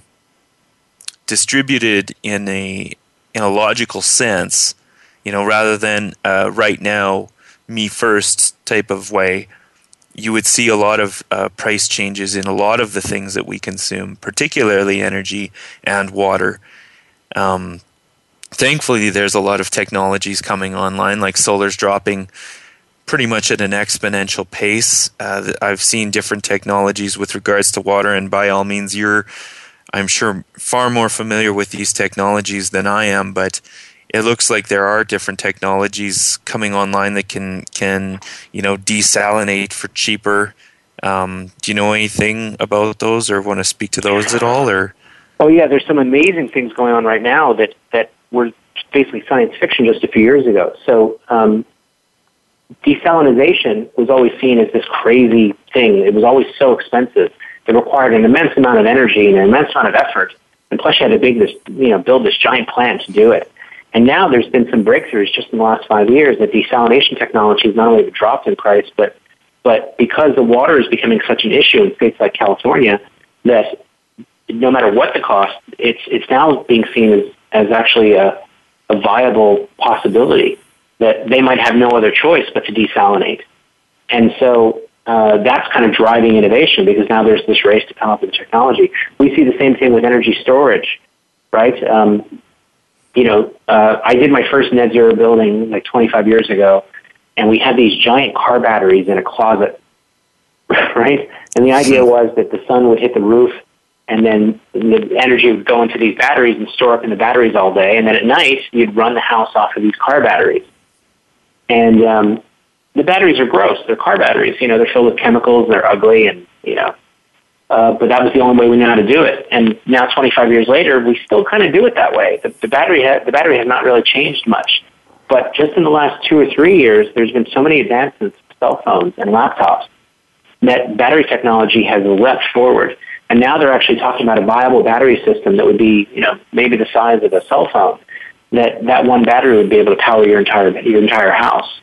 distributed in a in a logical sense, you know, rather than uh, right now, me first type of way, you would see a lot of uh, price changes in a lot of the things that we consume, particularly energy and water. Um, thankfully, there's a lot of technologies coming online, like solar's dropping pretty much at an exponential pace. Uh, I've seen different technologies with regards to water, and by all means, you're, I'm sure, far more familiar with these technologies than I am, but it looks like there are different technologies coming online that can, can you know, desalinate for cheaper. Um, do you know anything about those or want to speak to those at all? Or Oh, yeah, there's some amazing things going on right now that, that were basically science fiction just a few years ago. So um, desalination was always seen as this crazy thing. It was always so expensive. it required an immense amount of energy and an immense amount of effort. And plus, you had to big this, you know, build this giant plant to do it. And now there's been some breakthroughs just in the last five years that desalination technology has not only dropped in price, but but because the water is becoming such an issue in states like California, that no matter what the cost, it's it's now being seen as, as actually a, a viable possibility that they might have no other choice but to desalinate. And so uh, that's kind of driving innovation because now there's this race to come up with technology. We see the same thing with energy storage, right? Um, you know, uh, I did my first net zero building like twenty-five years ago, and we had these giant car batteries in a closet, right? And the idea was that the sun would hit the roof, and then the energy would go into these batteries and store up in the batteries all day, and then at night, you'd run the house off of these car batteries. And um, the batteries are gross. They're car batteries. You know, they're filled with chemicals, they're ugly, and, you know, uh, but that was the only way we knew how to do it. And now twenty-five years later, we still kind of do it that way. The, the, battery ha- the battery has not really changed much. But just in the last two or three years, there's been so many advancements in cell phones and laptops that battery technology has leapt forward. And now they're actually talking about a viable battery system that would be, you know, maybe the size of a cell phone. That that one battery would be able to power your entire your entire house.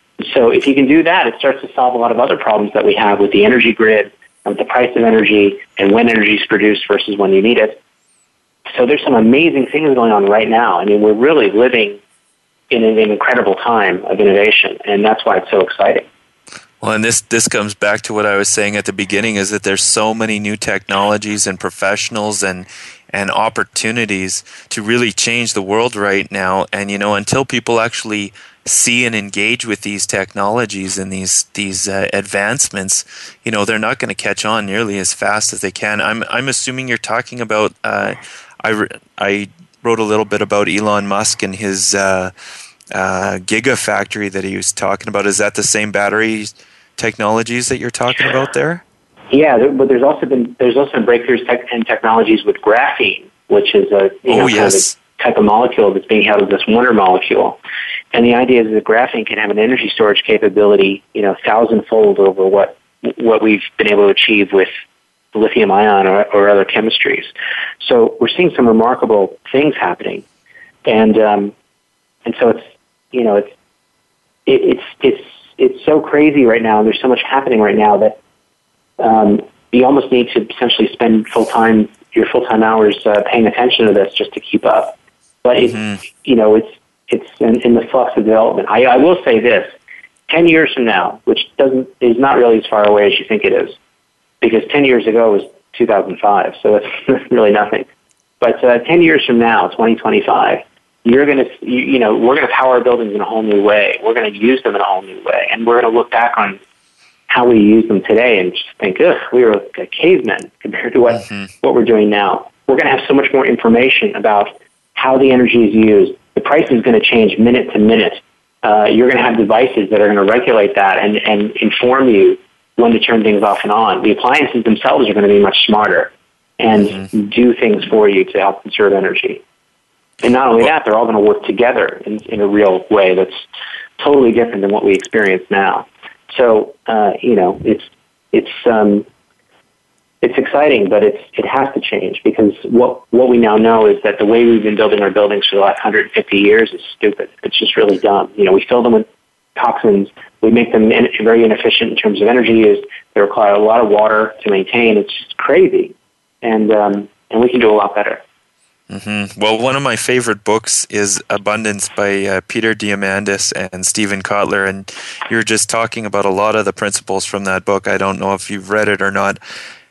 So if you can do that, it starts to solve a lot of other problems that we have with the energy grid, and with the price of energy, and when energy is produced versus when you need it. So there's some amazing things going on right now. I mean, we're really living in an incredible time of innovation, and that's why it's so exciting. Well, and this, this comes back to what I was saying at the beginning, is that there's so many new technologies and professionals and and opportunities to really change the world right now. And, you know, until people actually see and engage with these technologies and these these uh, advancements, you know, they're not going to catch on nearly as fast as they can. I'm I'm assuming you're talking about, uh, I, re- I wrote a little bit about Elon Musk and his uh, uh, gigafactory that he was talking about. Is that the same battery technologies that you're talking about there? Yeah, there, but there's also been there's also been breakthroughs tech, in technologies with graphene, which is a you know, oh, yes. kind of type of molecule that's being held as this wonder molecule. And the idea is that graphene can have an energy storage capability, you know, thousandfold over what what we've been able to achieve with lithium ion or, or other chemistries. So we're seeing some remarkable things happening, and um, and so it's you know it's it, it's it's it's so crazy right now, and there's so much happening right now that. Um, you almost need to essentially spend full time your full time hours uh, paying attention to this just to keep up. But mm-hmm. it's you know it's it's in, in the flux of development. I, I will say this: ten years from now, which doesn't is not really as far away as you think it is, because ten years ago was two thousand five, so that's really nothing. But uh, ten years from now, twenty twenty-five, you're gonna you, you know we're gonna power buildings in a whole new way. We're gonna use them in a whole new way, and we're gonna look back on how we use them today and just think, ugh, we were like cavemen compared to what, mm-hmm. what we're doing now. We're going to have so much more information about how the energy is used. The price is going to change minute to minute. Uh, you're going to have devices that are going to regulate that and, and inform you when to turn things off and on. The appliances themselves are going to be much smarter and mm-hmm. do things for you to help conserve energy. And not only that, they're all going to work together in, in a real way that's totally different than what we experience now. So uh, you know, it's it's um, it's exciting, but it's it has to change because what what we now know is that the way we've been building our buildings for the last one hundred fifty years is stupid. It's just really dumb. You know, we fill them with toxins. We make them in, very inefficient in terms of energy use. They require a lot of water to maintain. It's just crazy, and um, and we can do a lot better. Mm-hmm. Well, one of my favorite books is Abundance by uh, Peter Diamandis and Stephen Kotler, and you're just talking about a lot of the principles from that book. I don't know if you've read it or not,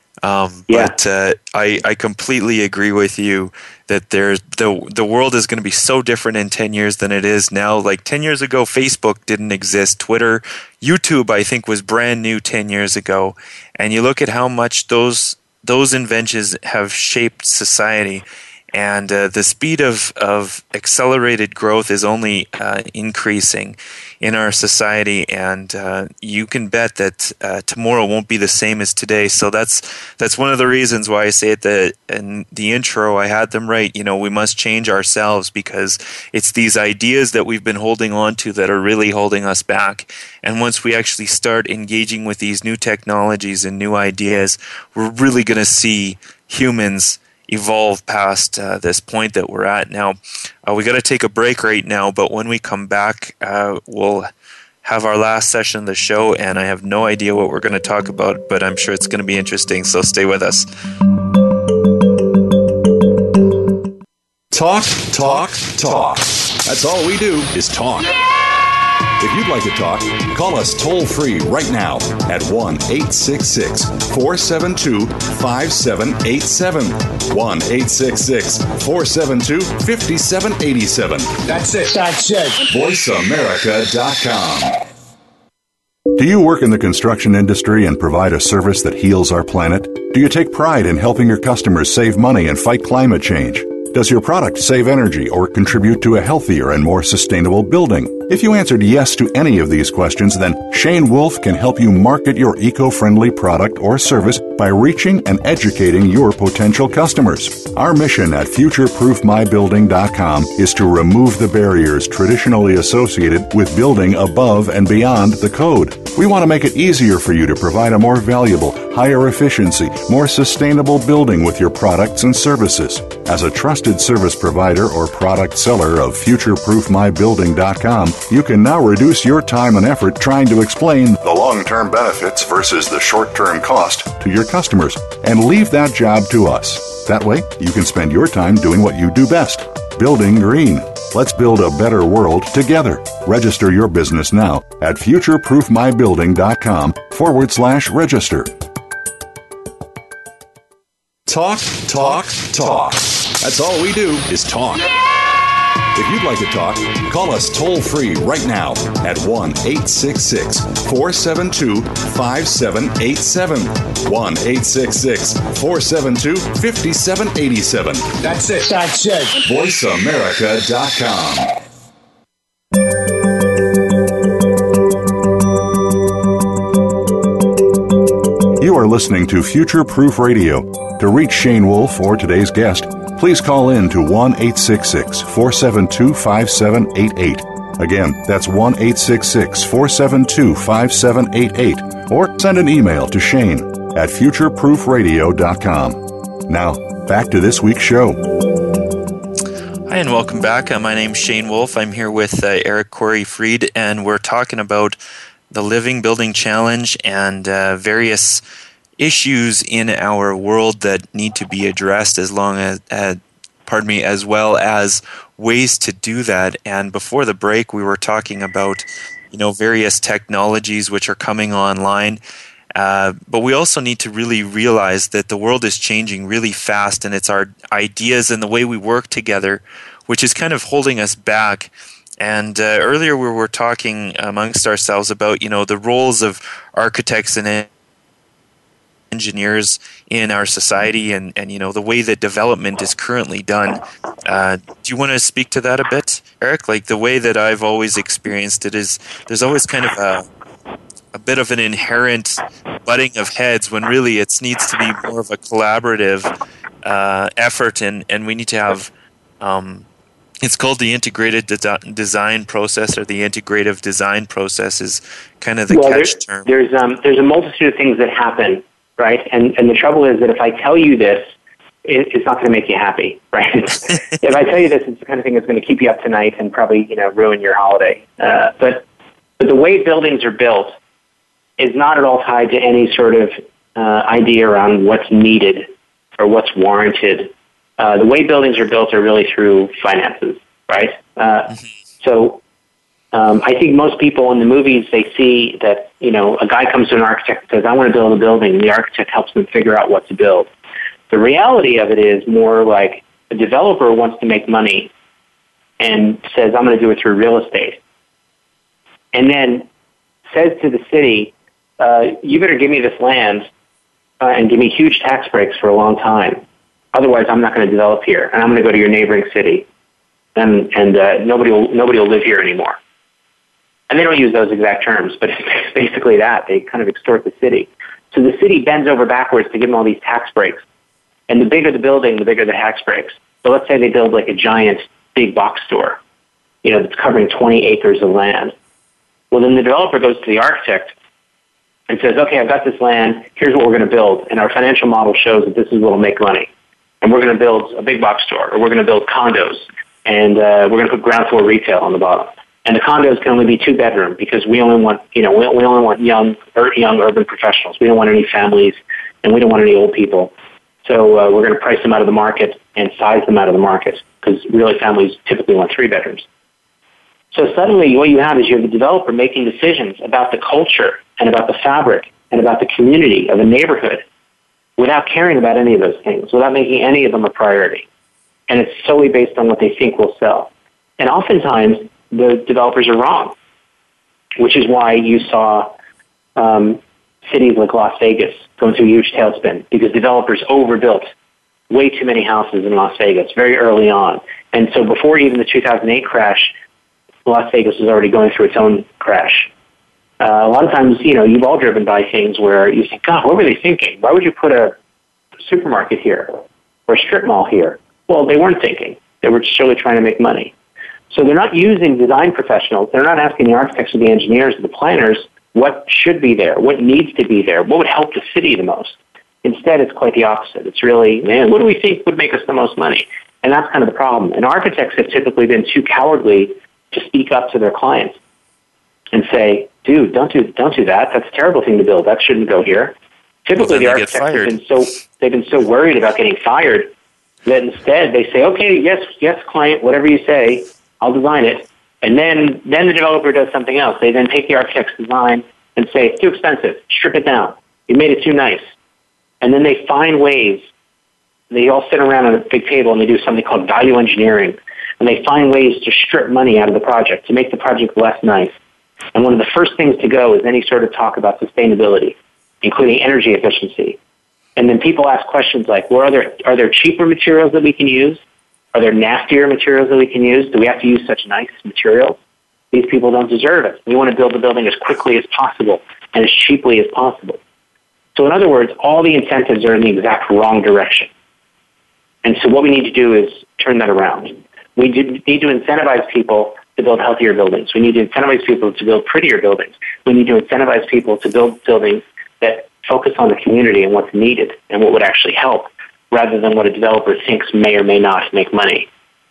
um, yeah. but uh, I, I completely agree with you that there's the the world is going to be so different in ten years than it is now. Like ten years ago, Facebook didn't exist. Twitter, YouTube, I think, was brand new ten years ago, and you look at how much those those inventions have shaped society. And uh, the speed of, of accelerated growth is only uh, increasing in our society, and uh, you can bet that uh, tomorrow won't be the same as today. So that's that's one of the reasons why I say at the in the intro, I had them right. You know, we must change ourselves, because it's these ideas that we've been holding on to that are really holding us back. And once we actually start engaging with these new technologies and new ideas, we're really going to see humans evolve past uh, this point that we're at now. Uh, we got to take a break right now, but when we come back, uh, we'll have our last session of the show, and I have no idea what we're going to talk about, but I'm sure it's going to be interesting, so stay with us. Talk, talk, talk. That's all we do is talk. If you'd like to talk, call us toll-free right now at one eight six six, four seven two, five seven eight seven. one eight six six, four seven two, five seven eight seven. That's it. That's it. voice america dot com. Do you work in the construction industry and provide a service that heals our planet? Do you take pride in helping your customers save money and fight climate change? Does your product save energy or contribute to a healthier and more sustainable building? If you answered yes to any of these questions, then Shane Wolf can help you market your eco-friendly product or service by reaching and educating your potential customers. Our mission at future proof my building dot com is to remove the barriers traditionally associated with building above and beyond the code. We want to make it easier for you to provide a more valuable, higher efficiency, more sustainable building with your products and services. As a trusted service provider or product seller of future proof my building dot com, you can now reduce your time and effort trying to explain the long-term benefits versus the short-term cost to your customers, and leave that job to us. That way, you can spend your time doing what you do best, building green. Let's build a better world together. Register your business now at future proof my building dot com forward slash register. Talk, talk, talk. That's all we do is talk. If you'd like to talk, call us toll-free right now at one eight six six, four seven two, five seven eight seven. one eight six six, four seven two, five seven eight seven. That's it. That's it. voice america dot com. You are listening to Future Proof Radio. To reach Shane Wolf or today's guest, please call in to one eight six six, four seven two, five seven eight eight. Again, that's one eight six six, four seven two, five seven eight eight. Or send an email to Shane at future proof radio dot com. Now, back to this week's show. Hi, and welcome back. Uh, my name's Shane Wolf. I'm here with uh, Eric Corey Freed, and we're talking about the Living Building Challenge and uh, various issues in our world that need to be addressed, as long as, uh, pardon me, as well as ways to do that. And before the break, we were talking about, you know, various technologies which are coming online. Uh, but we also need to really realize that the world is changing really fast, and it's our ideas and the way we work together which is kind of holding us back. And uh, earlier we were talking amongst ourselves about, you know, the roles of architects and engineers in our society, and, and you know, the way that development is currently done. Uh, do you want to speak to that a bit, Eric? Like, the way that I've always experienced it is there's always kind of a a bit of an inherent butting of heads, when really it needs to be more of a collaborative uh, effort, and, and we need to have um, it's called the integrated de- design process, or the integrative design process is kind of the well, catch there's, term. There's um, there's a multitude of things that happen, right? And and the trouble is that if I tell you this, it, it's not going to make you happy, right? If I tell you this, it's the kind of thing that's going to keep you up tonight and probably, you know, ruin your holiday. Uh, but but the way buildings are built is not at all tied to any sort of uh, idea around what's needed or what's warranted. Uh, the way buildings are built are really through finances, right? Uh, mm-hmm. So um, I think most people in the movies, they see that, you know, a guy comes to an architect and says, I want to build a building, and the architect helps them figure out what to build. The reality of it is more like a developer wants to make money and says, I'm going to do it through real estate. And then says to the city, uh, you better give me this land uh, and give me huge tax breaks for a long time. Otherwise, I'm not going to develop here, and I'm going to go to your neighboring city, and and uh, nobody will nobody will live here anymore. And they don't use those exact terms, but it's basically that. They kind of extort the city. So the city bends over backwards to give them all these tax breaks. And the bigger the building, the bigger the tax breaks. So let's say they build like a giant big box store, you know, that's covering twenty acres of land. Well, then the developer goes to the architect and says, okay, I've got this land. Here's what we're going to build. And our financial model shows that this is what will make money. And we're going to build a big box store, or we're going to build condos, and uh, we're going to put ground floor retail on the bottom. And the condos can only be two bedroom because we only want, you know, we, we only want young, ur- young urban professionals. We don't want any families, and we don't want any old people. So uh, we're going to price them out of the market and size them out of the market because really families typically want three bedrooms. So suddenly what you have is you have the developer making decisions about the culture and about the fabric and about the community of a neighborhood without caring about any of those things, without making any of them a priority. And it's solely based on what they think will sell. And oftentimes the developers are wrong, which is why you saw um, cities like Las Vegas going through a huge tailspin because developers overbuilt way too many houses in Las Vegas very early on. And so before even the two thousand eight crash, Las Vegas was already going through its own crash. Uh, a lot of times, you know, you've all driven by things where you think, God, what were they thinking? Why would you put a supermarket here or a strip mall here? Well, they weren't thinking. They were surely trying to make money. So they're not using design professionals. They're not asking the architects or the engineers or the planners what should be there, what needs to be there, what would help the city the most. Instead, it's quite the opposite. It's really, man, what do we think would make us the most money? And that's kind of the problem. And architects have typically been too cowardly to speak up to their clients and say, dude, don't do don't do that. That's a terrible thing to build. That shouldn't go here. Typically, well, the architects have been so they've been so worried about getting fired that instead they say, okay, yes, yes, client, whatever you say, I'll design it. And then, then the developer does something else. They then take the architect's design and say, it's too expensive. Strip it down. You made it too nice. And then they find ways. They all sit around on a big table and they do something called value engineering. And they find ways to strip money out of the project, to make the project less nice. And one of the first things to go is any sort of talk about sustainability, including energy efficiency. And then people ask questions like, well, are there, are there cheaper materials that we can use? Are there nastier materials that we can use? Do we have to use such nice materials? These people don't deserve it. We want to build the building as quickly as possible and as cheaply as possible. So in other words, all the incentives are in the exact wrong direction. And so what we need to do is turn that around. We need to incentivize people to build healthier buildings. We need to incentivize people to build prettier buildings. We need to incentivize people to build buildings that focus on the community and what's needed and what would actually help, rather than what a developer thinks may or may not make money.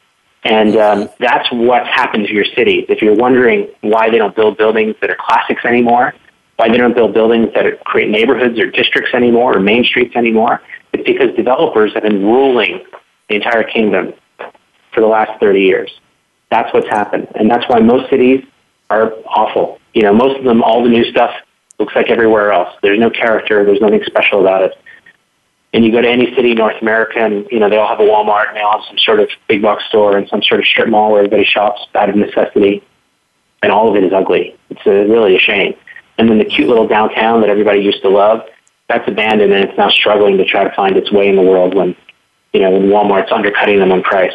And um, that's what's happened to your cities. If you're wondering why they don't build buildings that are classics anymore, why they don't build buildings that are, create neighborhoods or districts anymore or main streets anymore, it's because developers have been ruling the entire kingdom for the last thirty years. That's what's happened. And that's why most cities are awful. You know, most of them, all the new stuff looks like everywhere else. There's no character. There's nothing special about it. And you go to any city in North America and, you know, they all have a Walmart and they all have some sort of big box store and some sort of strip mall where everybody shops out of necessity. And all of it is ugly. It's a, really a shame. And then the cute little downtown that everybody used to love, that's abandoned and it's now struggling to try to find its way in the world when, you know, when Walmart's undercutting them on price.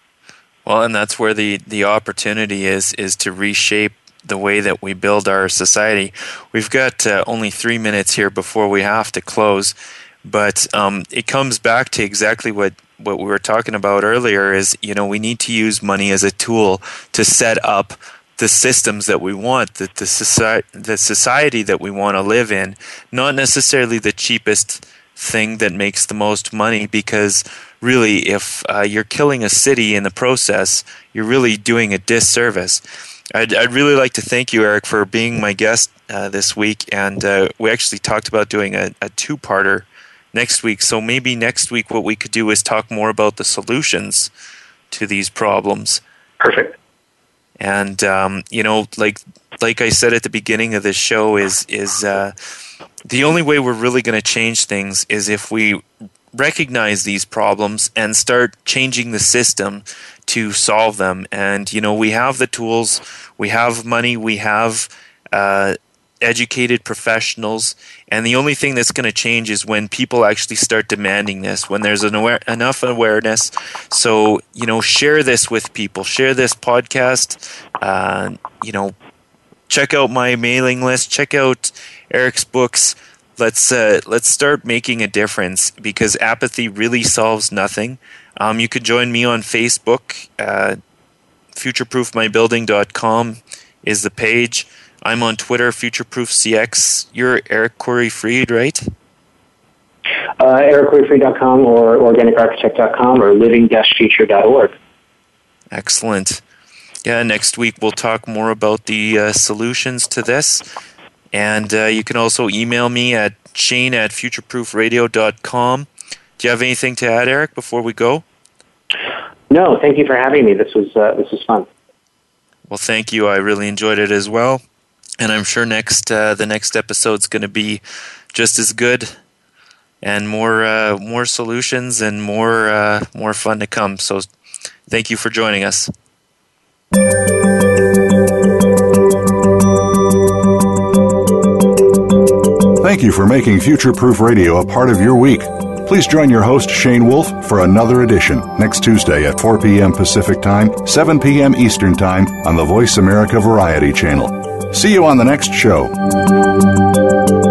Well, and that's where the, the opportunity is, is to reshape the way that we build our society. We've got uh, only three minutes here before we have to close. But um, it comes back to exactly what, what we were talking about earlier is, you know, we need to use money as a tool to set up the systems that we want, the, the, society, the society that we want to live in, not necessarily the cheapest thing that makes the most money, because really if uh, you're killing a city in the process, you're really doing a disservice. I'd, I'd really like to thank you, Eric, for being my guest uh, this week, and uh, we actually talked about doing a, a two-parter next week. So maybe next week what we could do is talk more about the solutions to these problems. Perfect. And um, you know, like like I said at the beginning of this show, is is uh, the only way we're really going to change things is if we recognize these problems and start changing the system to solve them. And you know, we have the tools, we have money, we have uh, educated professionals, and the only thing that's going to change is when people actually start demanding this, when there's an aware, enough awareness. So, you know, share this with people, share this podcast, uh, you know, check out my mailing list, check out Eric's books. Let's uh, let's start making a difference, because apathy really solves nothing. Um, you can join me on Facebook. Uh, future proof my building dot com is the page. I'm on Twitter, FutureProofCX. You're Eric Corey Freed, right? Uh, Eric Corey Freed dot com or Organic Architect dot com or living dash future dot org. Excellent. Yeah, next week we'll talk more about the uh, solutions to this. And uh, you can also email me at Shane at future proof radio dot com. Do you have anything to add, Eric, before we go? No, thank you for having me. This was uh, this was fun. Well, thank you. I really enjoyed it as well. And I'm sure next uh, the next episode's going to be just as good, and more uh, more solutions and more uh, more fun to come. So thank you for joining us. Thank you for making Future Proof Radio a part of your week. Please join your host, Shane Wolf, for another edition next Tuesday at four p.m. Pacific Time, seven p.m. Eastern Time on the Voice America Variety Channel. See you on the next show.